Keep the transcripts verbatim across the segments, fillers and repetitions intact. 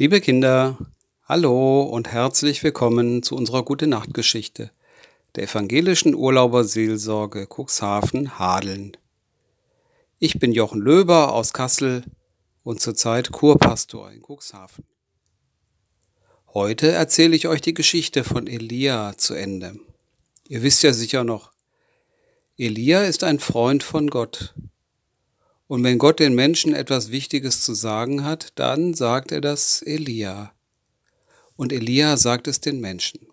Liebe Kinder, hallo und herzlich willkommen zu unserer Gute-Nacht-Geschichte der evangelischen Urlauberseelsorge Cuxhaven-Hadeln. Ich bin Jochen Löber aus Kassel und zurzeit Kurpastor in Cuxhaven. Heute erzähle ich euch die Geschichte von Elia zu Ende. Ihr wisst ja sicher noch, Elia ist ein Freund von Gott. Und wenn Gott den Menschen etwas Wichtiges zu sagen hat, dann sagt er das Elia. Und Elia sagt es den Menschen.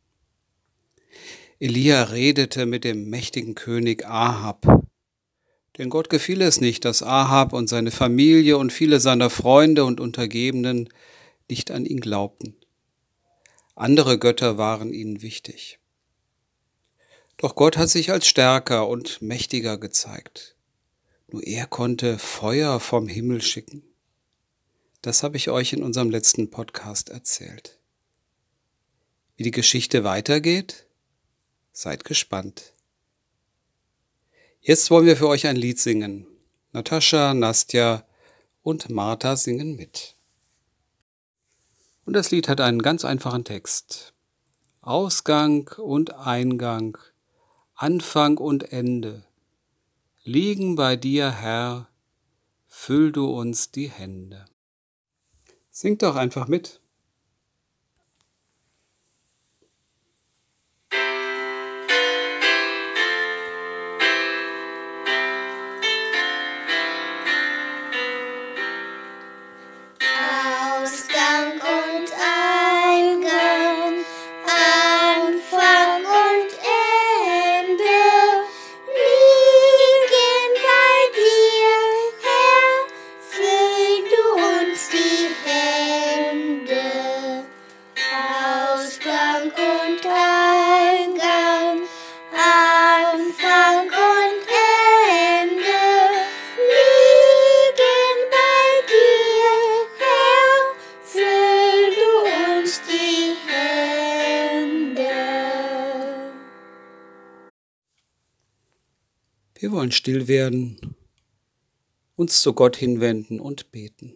Elia redete mit dem mächtigen König Ahab. Denn Gott gefiel es nicht, dass Ahab und seine Familie und viele seiner Freunde und Untergebenen nicht an ihn glaubten. Andere Götter waren ihnen wichtig. Doch Gott hat sich als stärker und mächtiger gezeigt. Nur er konnte Feuer vom Himmel schicken. Das habe ich euch in unserem letzten Podcast erzählt. Wie die Geschichte weitergeht? Seid gespannt. Jetzt wollen wir für euch ein Lied singen. Natascha, Nastja und Martha singen mit. Und das Lied hat einen ganz einfachen Text. Ausgang und Eingang, Anfang und Ende, liegen bei dir, Herr, füll du uns die Hände. Singt doch einfach mit. Ausgang und Eingang, Anfang und Ende liegen bei dir, Herr, füll du uns die Hände. Ausgang und Eingang, Anfang und Ende liegen bei dir, Herr, füll du uns die Hände. Wir wollen still werden, uns zu Gott hinwenden und beten.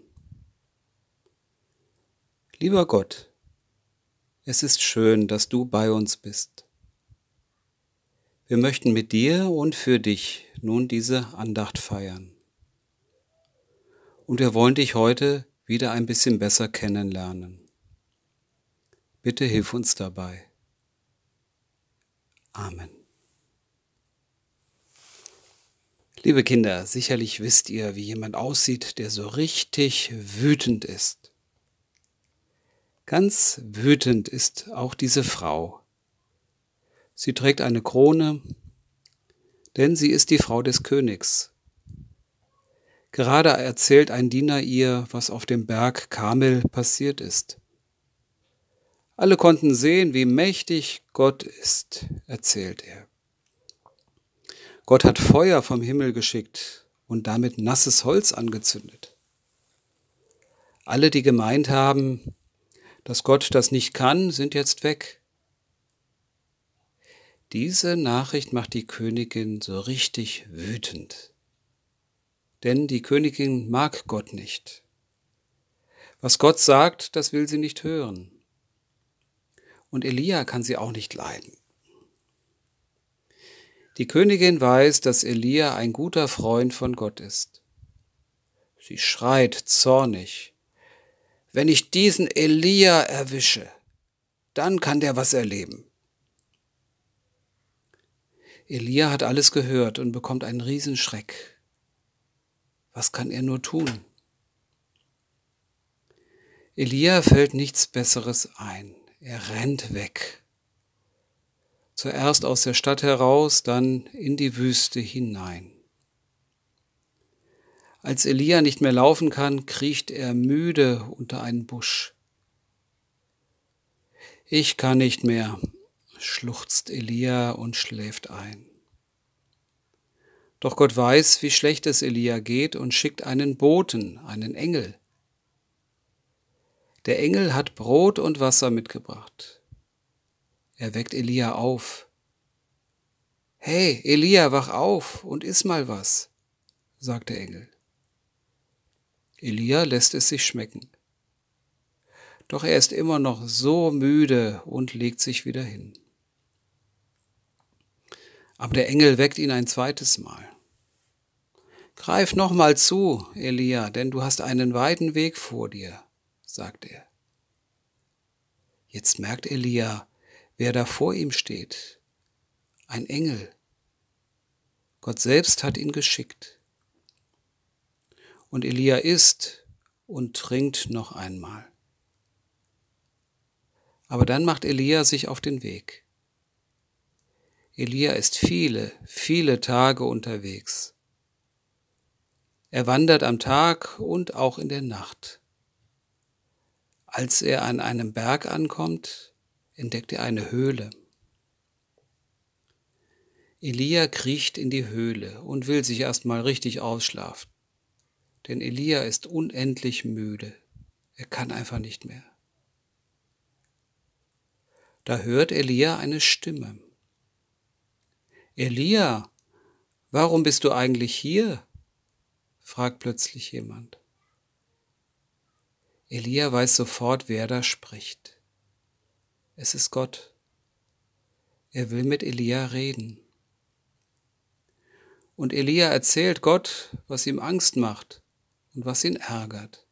Lieber Gott, es ist schön, dass du bei uns bist. Wir möchten mit dir und für dich nun diese Andacht feiern. Und wir wollen dich heute wieder ein bisschen besser kennenlernen. Bitte hilf uns dabei. Amen. Liebe Kinder, sicherlich wisst ihr, wie jemand aussieht, der so richtig wütend ist. Ganz wütend ist auch diese Frau. Sie trägt eine Krone, denn sie ist die Frau des Königs. Gerade erzählt ein Diener ihr, was auf dem Berg Karmel passiert ist. Alle konnten sehen, wie mächtig Gott ist, erzählt er. Gott hat Feuer vom Himmel geschickt und damit nasses Holz angezündet. Alle, die gemeint haben, dass Gott das nicht kann, sind jetzt weg. Diese Nachricht macht die Königin so richtig wütend. Denn die Königin mag Gott nicht. Was Gott sagt, das will sie nicht hören. Und Elia kann sie auch nicht leiden. Die Königin weiß, dass Elia ein guter Freund von Gott ist. Sie schreit zornig: Wenn ich diesen Elia erwische, dann kann der was erleben. Elia hat alles gehört und bekommt einen Riesenschreck. Was kann er nur tun? Elia fällt nichts Besseres ein. Er rennt weg. Zuerst aus der Stadt heraus, dann in die Wüste hinein. Als Elia nicht mehr laufen kann, kriecht er müde unter einen Busch. Ich kann nicht mehr, schluchzt Elia und schläft ein. Doch Gott weiß, wie schlecht es Elia geht und schickt einen Boten, einen Engel. Der Engel hat Brot und Wasser mitgebracht. Er weckt Elia auf. »Hey, Elia, wach auf und iss mal was«, sagt der Engel. Elia lässt es sich schmecken. Doch er ist immer noch so müde und legt sich wieder hin. Aber der Engel weckt ihn ein zweites Mal. »Greif noch mal zu, Elia, denn du hast einen weiten Weg vor dir«, sagt er. Jetzt merkt Elia, wer da vor ihm steht. Ein Engel. Gott selbst hat ihn geschickt. Und Elia isst und trinkt noch einmal. Aber dann macht Elia sich auf den Weg. Elia ist viele, viele Tage unterwegs. Er wandert am Tag und auch in der Nacht. Als er an einem Berg ankommt, entdeckt er eine Höhle. Elia kriecht in die Höhle und will sich erstmal richtig ausschlafen. Denn Elia ist unendlich müde. Er kann einfach nicht mehr. Da hört Elia eine Stimme. »Elia, warum bist du eigentlich hier?« fragt plötzlich jemand. Elia weiß sofort, wer da spricht. Es ist Gott. Er will mit Elia reden. Und Elia erzählt Gott, was ihm Angst macht und was ihn ärgert.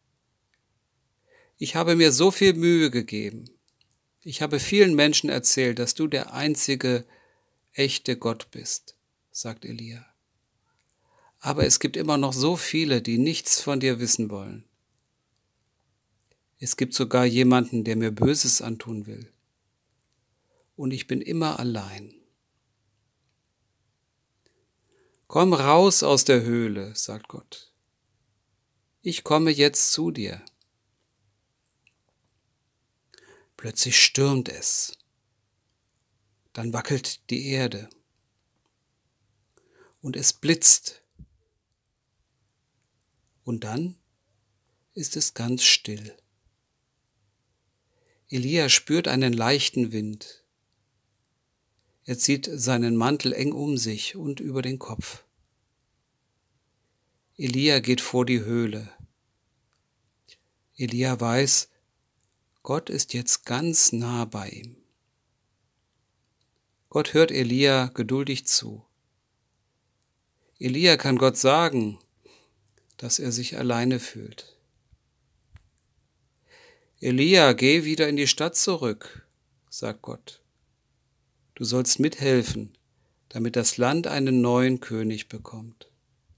»Ich habe mir so viel Mühe gegeben. Ich habe vielen Menschen erzählt, dass du der einzige, echte Gott bist«, sagt Elia. »Aber es gibt immer noch so viele, die nichts von dir wissen wollen. Es gibt sogar jemanden, der mir Böses antun will. Und ich bin immer allein.« »Komm raus aus der Höhle«, sagt Gott. »Ich komme jetzt zu dir.« Plötzlich stürmt es. Dann wackelt die Erde. Und es blitzt. Und dann ist es ganz still. Elia spürt einen leichten Wind. Er zieht seinen Mantel eng um sich und über den Kopf. Elia geht vor die Höhle. Elia weiß, Gott ist jetzt ganz nah bei ihm. Gott hört Elia geduldig zu. Elia kann Gott sagen, dass er sich alleine fühlt. »Elia, geh wieder in die Stadt zurück«, sagt Gott. »Du sollst mithelfen, damit das Land einen neuen König bekommt.«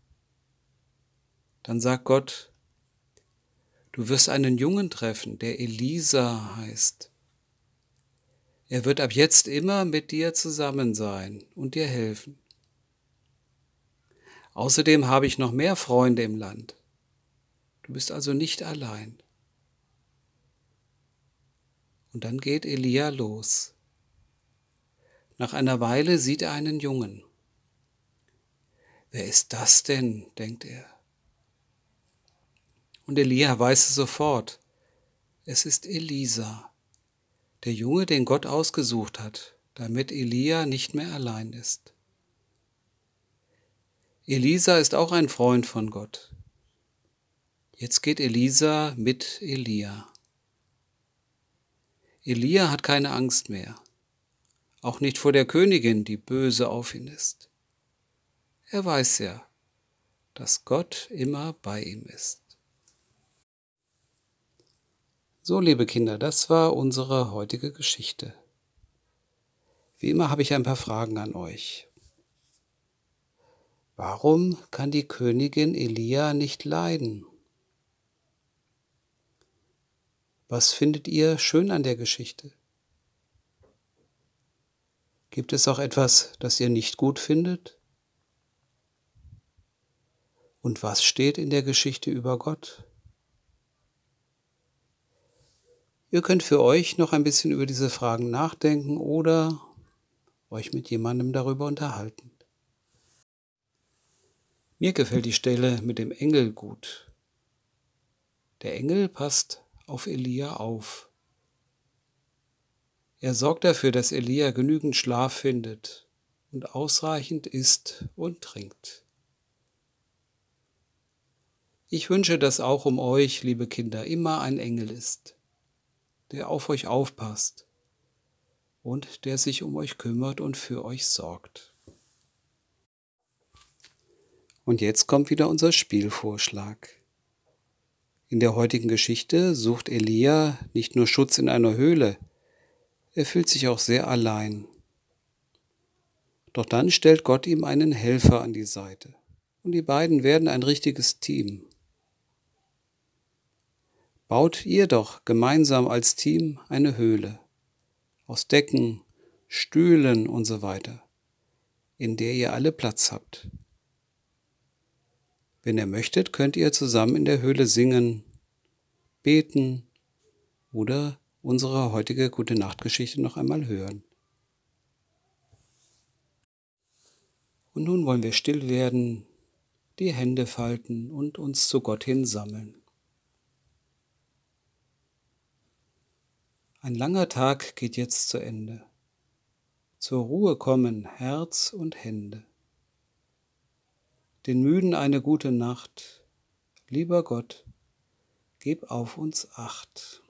Dann sagt Gott, »Du wirst einen Jungen treffen, der Elisa heißt. Er wird ab jetzt immer mit dir zusammen sein und dir helfen. Außerdem habe ich noch mehr Freunde im Land. Du bist also nicht allein.« Und dann geht Elia los. Nach einer Weile sieht er einen Jungen. »Wer ist das denn?«, denkt er. Und Elia weiß es sofort. Es ist Elisa, der Junge, den Gott ausgesucht hat, damit Elia nicht mehr allein ist. Elisa ist auch ein Freund von Gott. Jetzt geht Elisa mit Elia. Elia hat keine Angst mehr, auch nicht vor der Königin, die böse auf ihn ist. Er weiß ja, dass Gott immer bei ihm ist. So, liebe Kinder, das war unsere heutige Geschichte. Wie immer habe ich ein paar Fragen an euch. Warum kann die Königin Elia nicht leiden? Was findet ihr schön an der Geschichte? Gibt es auch etwas, das ihr nicht gut findet? Und was steht in der Geschichte über Gott? Ihr könnt für euch noch ein bisschen über diese Fragen nachdenken oder euch mit jemandem darüber unterhalten. Mir gefällt die Stelle mit dem Engel gut. Der Engel passt auf Elia auf. Er sorgt dafür, dass Elia genügend Schlaf findet und ausreichend isst und trinkt. Ich wünsche, dass auch um euch, liebe Kinder, immer ein Engel ist, der auf euch aufpasst und der sich um euch kümmert und für euch sorgt. Und jetzt kommt wieder unser Spielvorschlag. In der heutigen Geschichte sucht Elia nicht nur Schutz in einer Höhle, er fühlt sich auch sehr allein. Doch dann stellt Gott ihm einen Helfer an die Seite und die beiden werden ein richtiges Team. Baut ihr doch gemeinsam als Team eine Höhle aus Decken, Stühlen und so weiter, in der ihr alle Platz habt. Wenn ihr möchtet, könnt ihr zusammen in der Höhle singen, beten oder unsere heutige Gute-Nacht-Geschichte noch einmal hören. Und nun wollen wir still werden, die Hände falten und uns zu Gott hin sammeln. Ein langer Tag geht jetzt zu Ende. Zur Ruhe kommen Herz und Hände. Den Müden eine gute Nacht. Lieber Gott, gib auf uns Acht.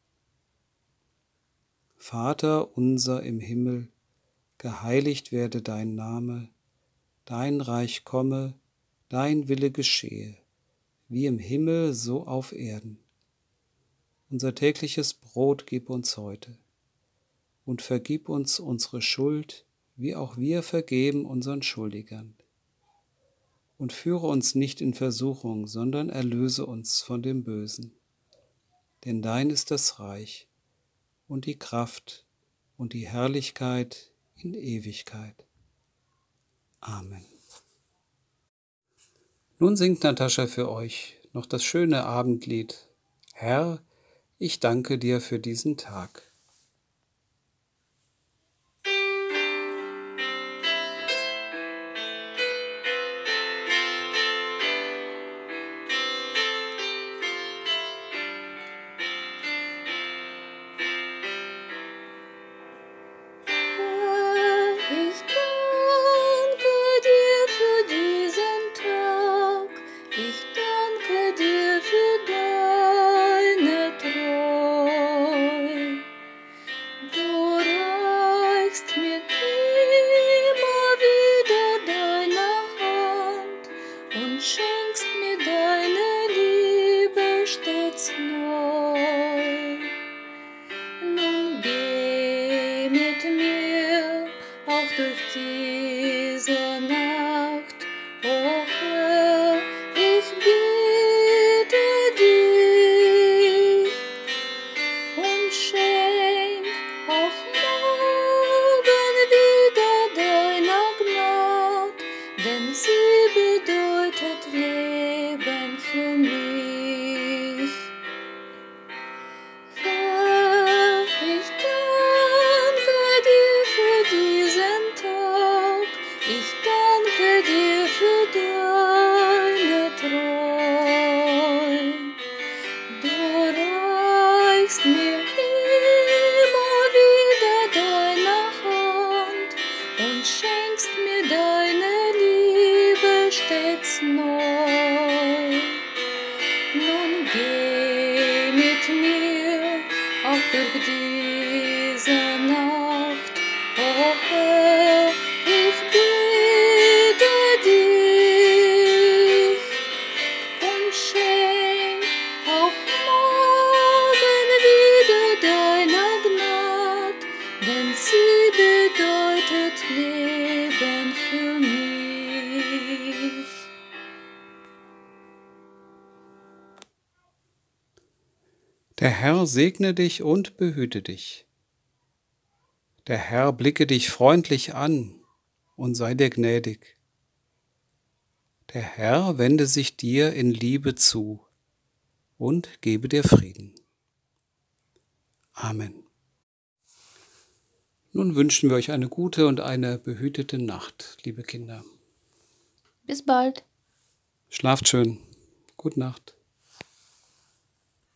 Vater unser im Himmel, geheiligt werde dein Name, dein Reich komme, dein Wille geschehe, wie im Himmel so auf Erden. Unser tägliches Brot gib uns heute und vergib uns unsere Schuld, wie auch wir vergeben unseren Schuldigern. Und führe uns nicht in Versuchung, sondern erlöse uns von dem Bösen. Denn dein ist das Reich und die Kraft und die Herrlichkeit in Ewigkeit. Amen. Nun singt Natascha für euch noch das schöne Abendlied Herr, ich danke dir für diesen Tag. Ich danke dir für diesen Tag. Ich danke dir für deine Treu. Du reichst mir immer wieder deine Hand und schenkst mir deine Liebe stets neu. Nun geh mit mir auch durch diese Nacht, o Herr, ich bitte dich, und schenk auch morgen wieder deiner Gnad, denn sie bedeutet Leben für mich. Herr, ich danke dir für diesen Tag, ich danke dir für deine Treu. Du reichst mir immer wieder deine Hand und schenkst mir deine Liebe stets neu. Nun geh mit mir auch durch diese Nacht, o Herr, ich bitte dich, und schenk auch morgen wieder deiner Gnad, denn sie bedeutet Leben für mich. Der Herr segne dich und behüte dich. Der Herr blicke dich freundlich an und sei dir gnädig. Der Herr wende sich dir in Liebe zu und gebe dir Frieden. Amen. Nun wünschen wir euch eine gute und eine behütete Nacht, liebe Kinder. Bis bald. Schlaft schön. Gute Nacht.